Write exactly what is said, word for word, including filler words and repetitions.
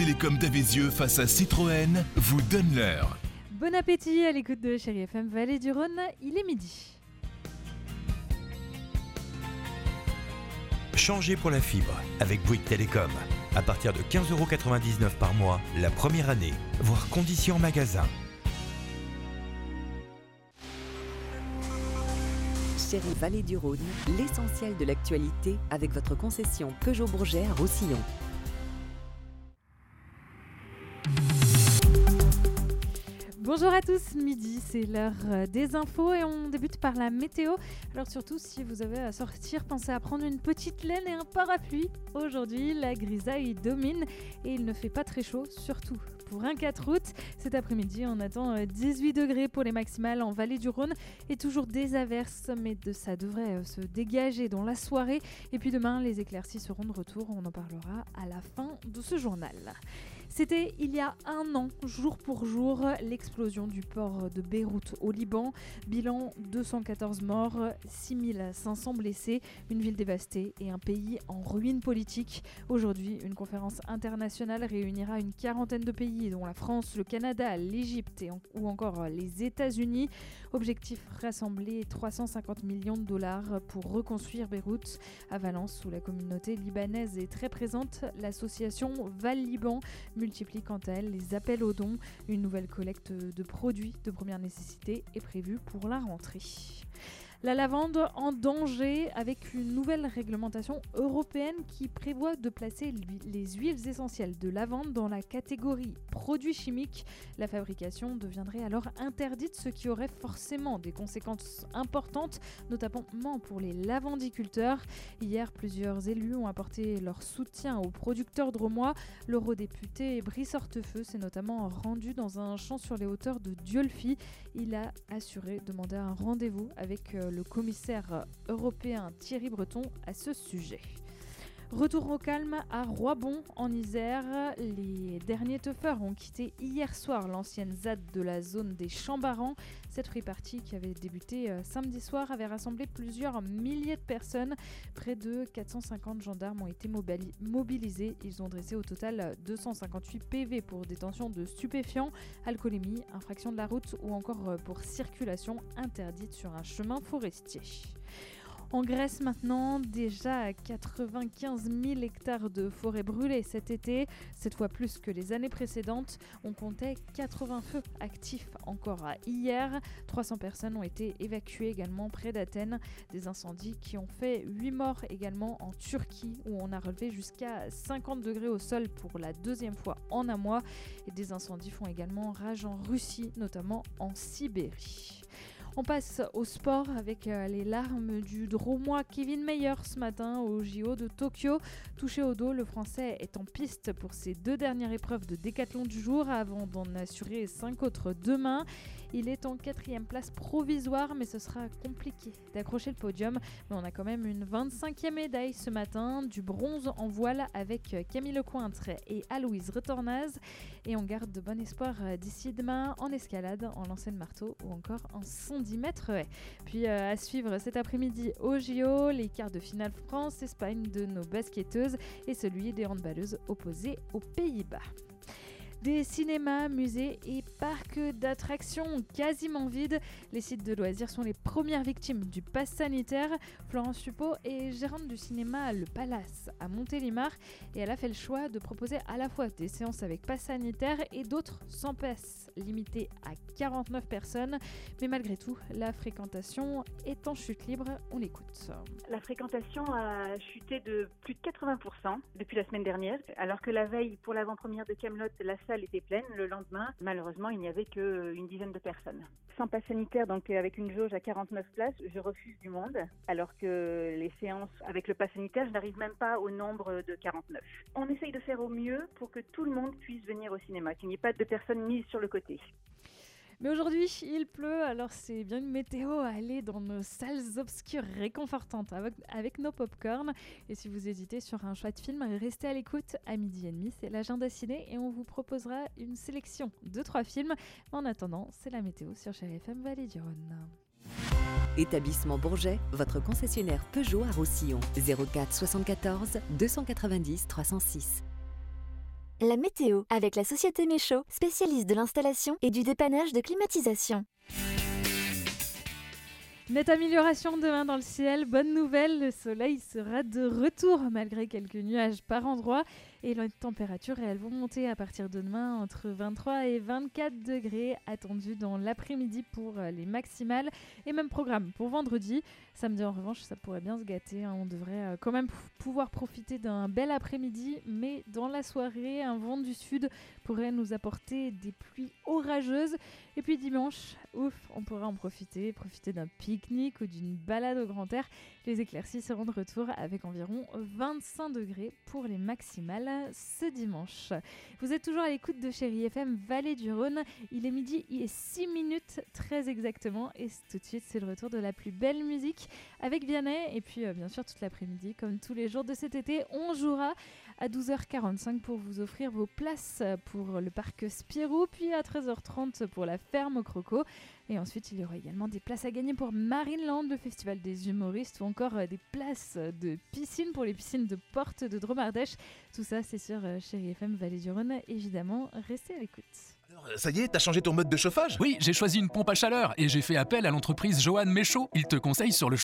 Télécom d'Avézieux face à Citroën vous donne l'heure. Bon appétit à l'écoute de Chérie F M Vallée du Rhône, il est midi. Changez pour la fibre avec Bouygues Télécom. À partir de quinze euros quatre-vingt-dix-neuf par mois, la première année, voire conditions en magasin. Chérie Vallée du Rhône, l'essentiel de l'actualité avec votre concession Peugeot Bourget à Roussillon. Bonjour à tous, midi, c'est l'heure des infos et on débute par la météo. Alors surtout, si vous avez à sortir, pensez à prendre une petite laine et un parapluie. Aujourd'hui, la grisaille domine et il ne fait pas très chaud, surtout pour un quatre août. Cet après-midi, on attend dix-huit degrés pour les maximales en Vallée du Rhône et toujours des averses, mais de, ça devrait se dégager dans la soirée. Et puis demain, les éclaircies seront de retour, on en parlera à la fin de ce journal. C'était il y a un an, jour pour jour, l'explosion du port de Beyrouth au Liban. Bilan deux cent quatorze morts, six mille cinq cents blessés, une ville dévastée et un pays en ruine politique. Aujourd'hui, une conférence internationale réunira une quarantaine de pays, dont la France, le Canada, l'Égypte et en, ou encore les États-Unis. Objectif, rassembler trois cent cinquante millions de dollars pour reconstruire Beyrouth. À Valence, où la communauté libanaise est très présente, l'association Val Liban multiplie quant à elle les appels aux dons. Une nouvelle collecte de produits de première nécessité est prévue pour la rentrée. La lavande en danger avec une nouvelle réglementation européenne qui prévoit de placer les huiles essentielles de lavande dans la catégorie produits chimiques. La fabrication deviendrait alors interdite, ce qui aurait forcément des conséquences importantes, notamment pour les lavandiculteurs. Hier, plusieurs élus ont apporté leur soutien aux producteurs drômois. L'eurodéputé Brice Hortefeux s'est notamment rendu dans un champ sur les hauteurs de Dieulefit. Il a assuré demander un rendez-vous avec le commissaire européen Thierry Breton à ce sujet. Retour au calme à Roibon en Isère. Les derniers teufeurs ont quitté hier soir l'ancienne Z A D de la zone des Champs-Barans. Cette free party qui avait débuté euh, samedi soir avait rassemblé plusieurs milliers de personnes. Près de quatre cent cinquante gendarmes ont été mobili- mobilisés. Ils ont dressé au total deux cent cinquante-huit P V pour détention de stupéfiants, alcoolémie, infraction de la route ou encore pour circulation interdite sur un chemin forestier. En Grèce maintenant, déjà quatre-vingt-quinze mille hectares de forêt brûlés cet été, cette fois plus que les années précédentes. On comptait quatre-vingts feux actifs encore hier. trois cents personnes ont été évacuées également près d'Athènes. Des incendies qui ont fait huit morts également en Turquie, où on a relevé jusqu'à cinquante degrés au sol pour la deuxième fois en un mois. Et des incendies font également rage en Russie, notamment en Sibérie. On passe au sport avec les larmes du drômois Kevin Mayer ce matin au J O de Tokyo. Touché au dos, le Français est en piste pour ses deux dernières épreuves de décathlon du jour avant d'en assurer cinq autres demain. Il est en quatrième place provisoire, mais ce sera compliqué d'accrocher le podium. Mais on a quand même une vingt-cinquième médaille ce matin, du bronze en voile avec Camille Lecointre et Aloïse Retornaz. Et on garde de bon espoir d'ici demain en escalade, en lancer de marteau ou encore en cent dix mètres haies. Puis euh, à suivre cet après-midi au J O, les quarts de finale France-Espagne de nos basketteuses et celui des handballeuses opposées aux Pays-Bas. Des cinémas, musées et parcs d'attractions quasiment vides. Les sites de loisirs sont les premières victimes du pass sanitaire. Florence Suppot est gérante du cinéma Le Palace à Montélimar et elle a fait le choix de proposer à la fois des séances avec pass sanitaire et d'autres sans pass, limitées à quarante-neuf personnes. Mais malgré tout, la fréquentation est en chute libre. On l'écoute. La fréquentation a chuté de plus de quatre-vingts pour cent depuis la semaine dernière, alors que la veille, pour l'avant-première de Kaamelott, la salle était pleine. Le lendemain, malheureusement, il n'y avait qu'une dizaine de personnes. Sans pass sanitaire, donc avec une jauge à quarante-neuf places, je refuse du monde, alors que les séances avec le pass sanitaire, je n'arrive même pas au nombre de quarante-neuf. On essaye de faire au mieux pour que tout le monde puisse venir au cinéma, qu'il n'y ait pas de personnes mises sur le côté. Mais aujourd'hui, il pleut, alors c'est bien une météo à aller dans nos salles obscures réconfortantes avec, avec nos pop-corn. Et si vous hésitez sur un choix de film, restez à l'écoute. À midi et demi, c'est l'agenda ciné et on vous proposera une sélection de trois films. En attendant, c'est la météo sur Chérie F M Vallée du Rhône. Établissement Bourget, votre concessionnaire Peugeot à Roussillon. zéro quatre soixante-quatorze deux cent quatre-vingt-dix trois cent six. La météo, avec la société Méchaud, spécialiste de l'installation et du dépannage de climatisation. Nette amélioration demain dans le ciel. Bonne nouvelle, le soleil sera de retour malgré quelques nuages par endroits. Et les températures, elles vont monter à partir de demain entre vingt-trois et vingt-quatre degrés attendus dans l'après-midi pour les maximales. Et même programme pour vendredi. Samedi, en revanche, ça pourrait bien se gâter. Hein. On devrait quand même p- pouvoir profiter d'un bel après-midi. Mais dans la soirée, un vent du sud pourrait nous apporter des pluies orageuses. Et puis dimanche, ouf, on pourra en profiter. Profiter d'un pique-nique ou d'une balade au grand air. Les éclaircies seront de retour avec environ vingt-cinq degrés pour les maximales ce dimanche. Vous êtes toujours à l'écoute de Chérie F M Vallée du Rhône. Il est midi, il est six minutes très exactement. Et tout de suite, c'est le retour de la plus belle musique avec Vianney. Et puis, euh, bien sûr, toute l'après-midi, comme tous les jours de cet été, on jouera à douze heures quarante-cinq pour vous offrir vos places pour le parc Spirou. Puis à treize heures trente pour la ferme au Croco. Et ensuite, il y aura également des places à gagner pour Marineland, le festival des humoristes, ou encore euh, des places de piscine pour les piscines de Porte de Dromardèche. Tout ça, c'est sur euh, Chérie F M Vallée du Rhône. Évidemment, restez à l'écoute. Alors, ça y est, t'as changé ton mode de chauffage ? Oui, j'ai choisi une pompe à chaleur et j'ai fait appel à l'entreprise Johan Méchaud. Il te conseille sur le